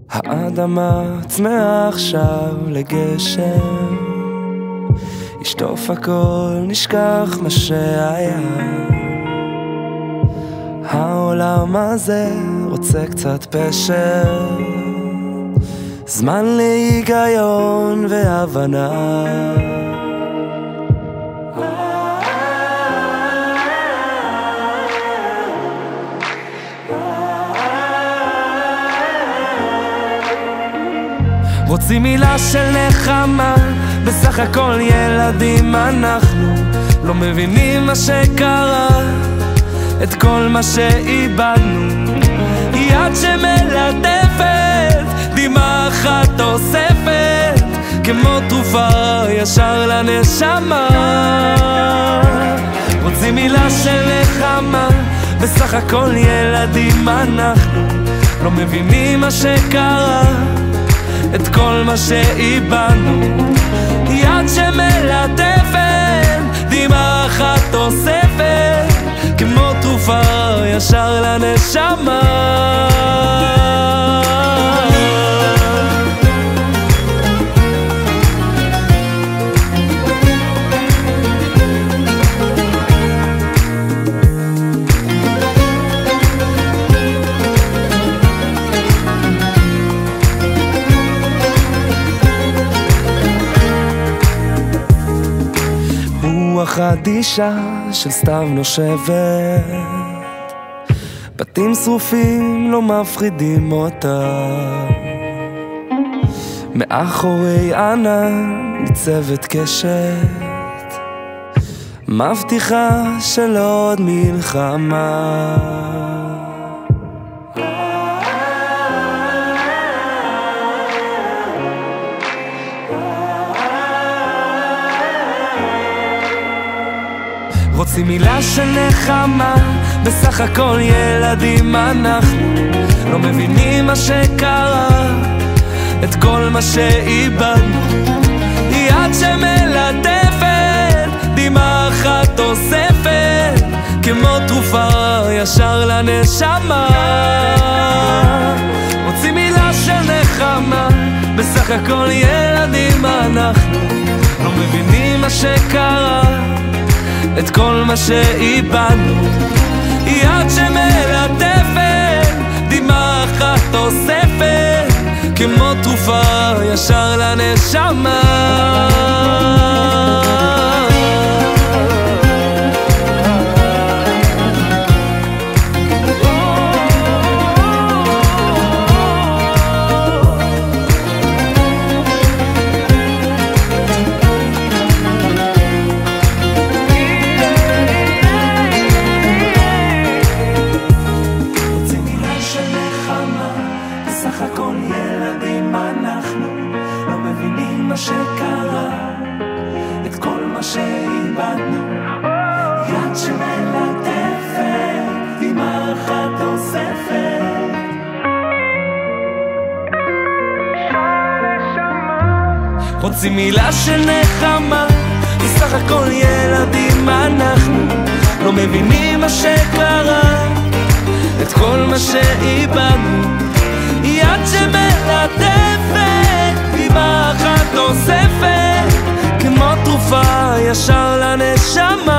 האדמה צמאה עכשיו לגשם, ישטוף הכל, נשכח מה שהיה. העולם הזה רוצה קצת פשר, זמן להיגיון והבנה. רוצים מילה של נחמה, בסך הכל ילדים אנחנו, לא מבינים מה שקרה, את כל מה שאיבדנו. יד שמלטפת, דמעה אחת אוספת, כמו תרופה ישר לנשמה. רוצים מילה של נחמה, בסך הכל ילדים אנחנו, לא מבינים מה שקרה, את כל מה שאיבדנו. יד שמלטפת, דמעה אחת אוספת, כמו תרופה ישר לנשמה. רוח אדישה של סתיו נושבת, בתים שרופים לא מפחידים אותה, מאחורי ענן ניצבת קשת, מבטיחה של עוד מלחמה. רוצים מילה של נחמה, בסך הכל ילדים אנחנו, לא מבינים מה שקרה, את כל מה שאיבדנו. יד שמלטפת, דמעה אחת אוספת, כמו תרופה ישר לנשמה. רוצים מילה של נחמה, בסך הכל ילדים אנחנו, לא מבינים מה שקרה, את כל מה שאיבדנו. יד שמלטפת, דמעה אחת אוספת, כמו תרופה ישר לנשמה. בסך הכל ילדים אנחנו, לא מבינים מה שקרה, את כל מה שאיבדנו. יד שמלטפת, דמעה אחת אוספת. רוצים מילה של נחמה, בסך הכל ילדים אנחנו, לא מבינים מה שקרה, את כל מה שאיבדנו. יד שמלטפת, דמעה אחת אוספת, כמו תרופה ישר לנשמה.